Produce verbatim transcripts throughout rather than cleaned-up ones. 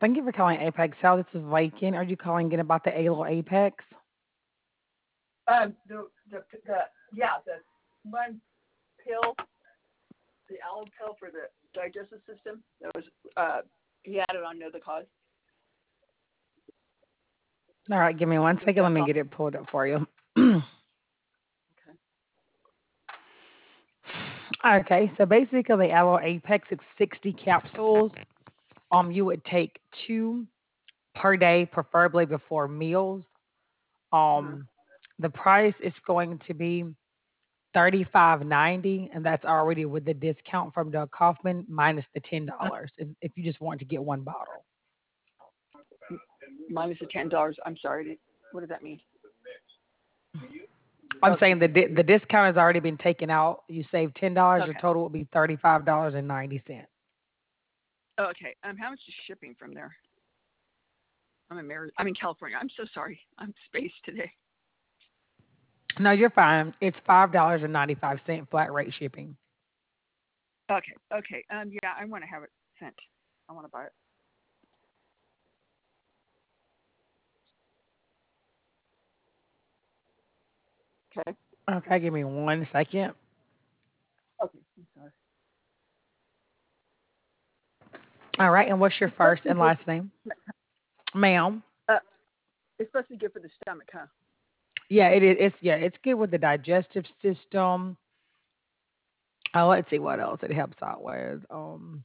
Thank you for calling Apex Health. This is Viking. Are you calling in about the Alo Apex? Um, the the the yeah, the one pill, the aloe pill for the digestive system. That was uh, he had it on Know the Cause. All right, give me I one think second. Let that's me all. get it pulled up for you. Okay. Okay, so basically, the Aloe Apex, it's sixty capsules. Um, you would take two per day, preferably before meals. Uh-huh. Um, the price is going to be thirty-five ninety, and that's already with the discount from the Kaufman minus the ten Uh, dollars if, if you just want to get one bottle. minus the ten dollars. I'm sorry. What does that mean? I'm Okay. saying the di- the discount has already been taken out. You save ten dollars. Your Okay. total will be thirty-five dollars and ninety cents. Okay. Um, how much is shipping from there? I'm in Mar- I'm in California. I'm so sorry. I'm spaced today. No, you're fine. It's five dollars and ninety five cent flat rate shipping. Okay. Okay. Um, yeah, I want to have it sent. I want to buy it. Okay. Okay, give me one second. Okay. I'm sorry. All right, and what's your It's supposed first to be and good. last name, ma'am? Uh, it's supposed to be good for the stomach, huh? Yeah, it is. It's yeah, it's good with the digestive system. Uh, let's see what else it helps out with. Um,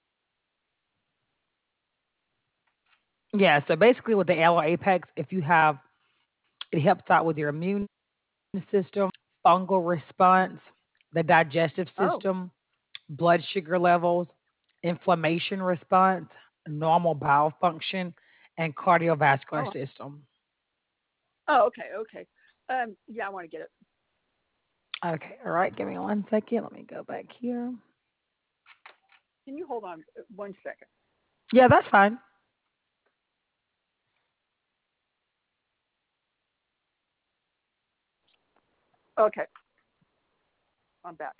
yeah, so basically with the Aloe Apex, if you have, it helps out with your immune system, fungal response, the digestive Oh. system, blood sugar levels, inflammation response, normal bowel function, and cardiovascular Oh. system. Oh. Okay. Okay. Um. Yeah, I want to get it. Okay, all right, give me one second. Let me go back here. Can you hold on uh, one second? Yeah, that's fine. Okay. I'm back.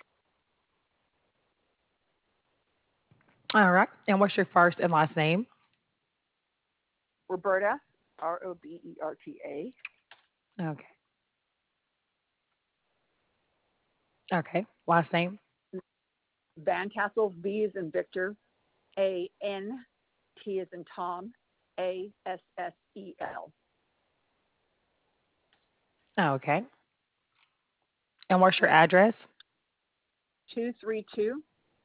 All right, and what's your first and last name? Roberta. R O B E R T A. Okay, okay, last name. Van Tassel. V is in Victor. A N. T is in Tom. A S S E L. Okay, and what's your address? Two three two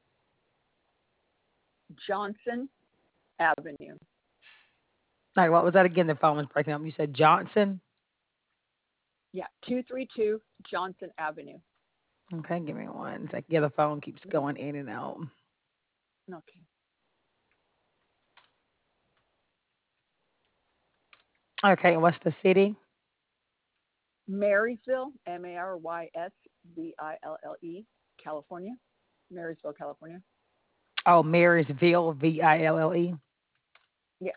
Johnson Avenue. All right, what was that again? The phone was breaking up. You said Johnson. Yeah. Two three two Johnson Avenue. Okay, give me one second. Yeah, the phone keeps going in and out. Okay. Okay, and what's the city? Marysville. M A R Y S V I L L E. California. Marysville, California. Oh, Marysville, V I L L E. Yeah.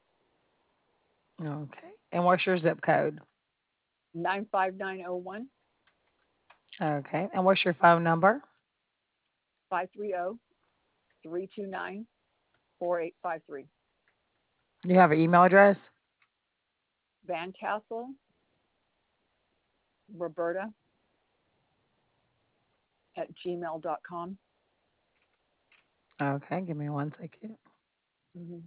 Okay, and what's your zip code? Nine five nine zero one Okay, and what's your phone number? five three zero three two nine four eight five three. Do you have an email address? Van Tassel Roberta at gmail dot com. Okay, give me one second. Mm-hmm.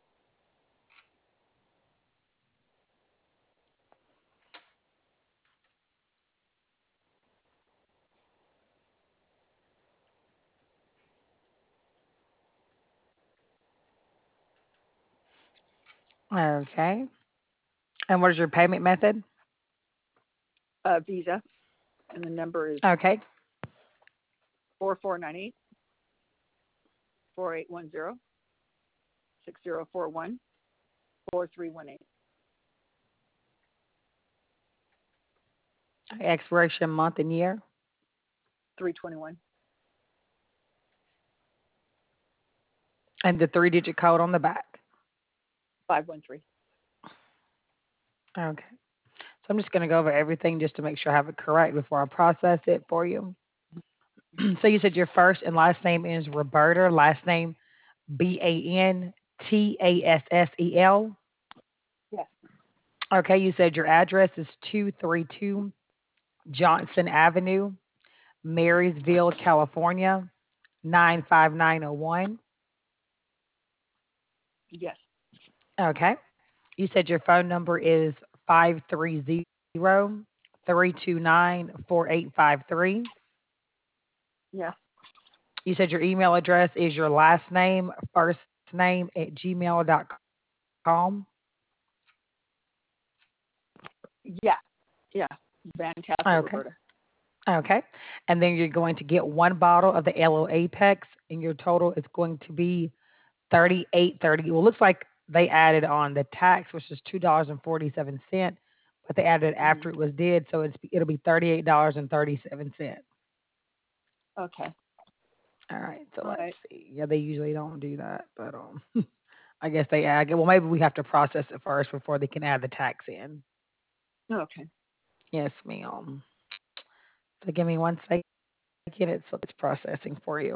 Okay, and what is your payment method? Uh, Visa, and the number is Okay, four four nine eight four eight one zero six zero four one four three one eight expiration month and year, three twenty one and the three digit code on the back. five one three. Okay, so I'm just going to go over everything just to make sure I have it correct before I process it for you. So you said your first and last name is Roberta, last name B A N T A S S E L. Yes. Okay, you said your address is two three two Johnson Avenue, Marysville, California, nine five nine oh one. Yes. Okay. You said your phone number is five three zero, three two nine, four eight five three. Yes. You said your email address is your last name, first name at gmail dot com. Yeah. Yeah. Van Castle, Okay. Roberta. Okay. And then you're going to get one bottle of the Aloe Apex, and your total is going to be thirty-eight thirty. Well, it looks like they added on the tax, which is two dollars and forty-seven cents, but they added it Mm-hmm. after it was did, so it's it'll be thirty-eight dollars and thirty-seven cents. Okay. All right, so All let's right. see. Yeah, they usually don't do that, but um, I guess they add. Well, maybe we have to process it first before they can add the tax in. Okay. Yes, ma'am. So give me one second. It's so it's processing for you.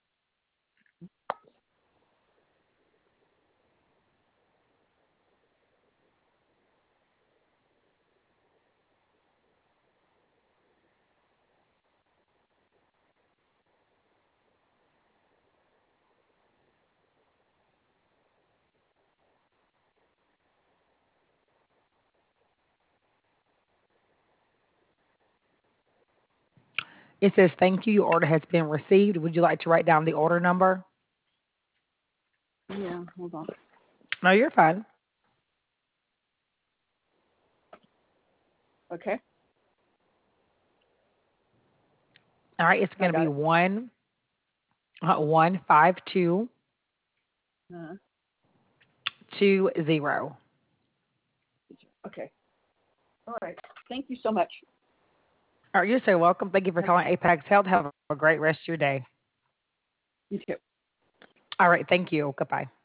It says thank you. Your order has been received. Would you like to write down the order number? Yeah. Hold on. No, you're fine. Okay. All right, it's I going to got be it. one uh, one five two Uh, two zero. okay. All right. Thank you so much. All right, you're so welcome. Thank you for Okay. calling Apex Health. Have a great rest of your day. You too. All right, thank you. Goodbye.